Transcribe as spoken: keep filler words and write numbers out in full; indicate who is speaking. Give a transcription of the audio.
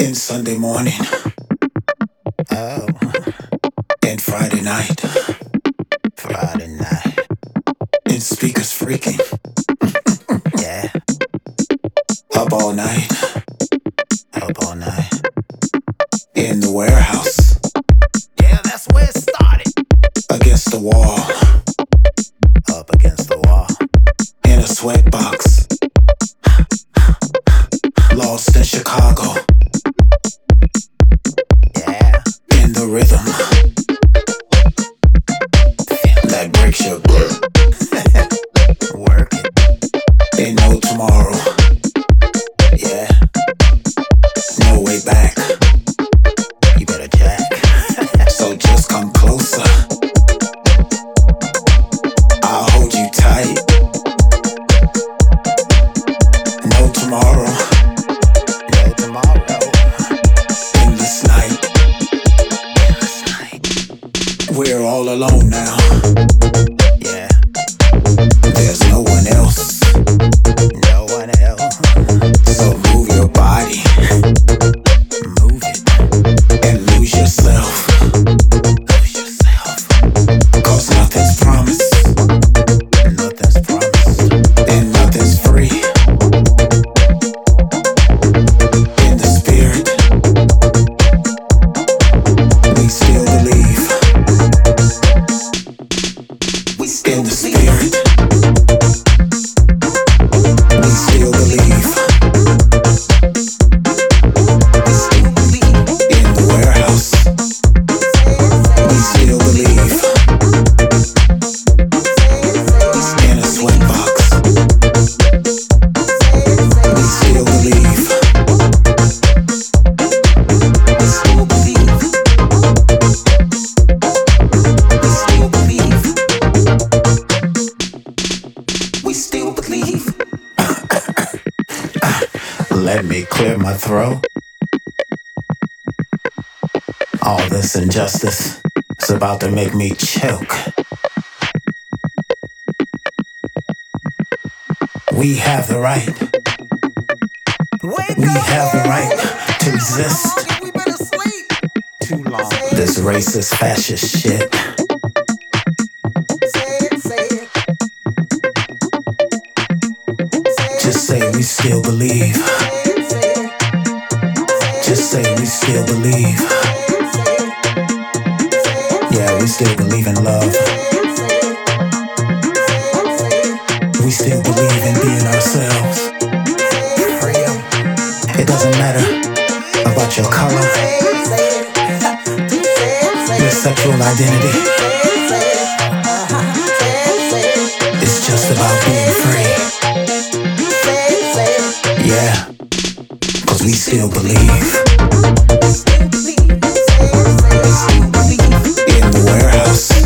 Speaker 1: in Sunday morning
Speaker 2: Oh,
Speaker 1: and Friday night
Speaker 2: Friday night.
Speaker 1: in speakers freaking
Speaker 2: Yeah,
Speaker 1: up all night
Speaker 2: up all night.
Speaker 1: in the warehouse
Speaker 2: Yeah, that's where it started.
Speaker 1: against the wall
Speaker 2: Up against the wall.
Speaker 1: in a sweatbox lost in Chicago
Speaker 2: Yeah,
Speaker 1: in the rhythm that breaks your
Speaker 2: work it.
Speaker 1: ain't no tomorrow,
Speaker 2: Yeah,
Speaker 1: no way back,
Speaker 2: you better jack.
Speaker 1: so just come closer, I'll hold you tight. No tomorrow
Speaker 2: No tomorrow.
Speaker 1: in this night, we're all alone now,
Speaker 2: Yeah,
Speaker 1: there's no one else,
Speaker 2: no one else.
Speaker 1: so move your body
Speaker 2: Move it.
Speaker 1: and lose yourself,
Speaker 2: Lose yourself.
Speaker 1: cause nothing's promised
Speaker 2: Nothing's promised.
Speaker 1: and nothing's free. In the spirit, we still believe. In the spirit, we still believe. In the warehouse, we still believe. In a sweatbox, we still believe. We still believe. We still believe. We still believe. Let me clear my throat. All this injustice is about to make me choke. We have the right.
Speaker 2: Wake
Speaker 1: We
Speaker 2: up,
Speaker 1: have the
Speaker 2: man.
Speaker 1: right to resist
Speaker 2: How long have we been asleep? Too long.
Speaker 1: this racist, fascist shit.
Speaker 2: Say it, say it.
Speaker 1: Just say we still believe.
Speaker 2: Say it, say it.
Speaker 1: Just say we still believe. Yeah, we still believe in love. We still believe in being ourselves. Freedom. It doesn't matter about your color, your sexual identity. It's just about being free. Yeah, cause we still believe. In the warehouse,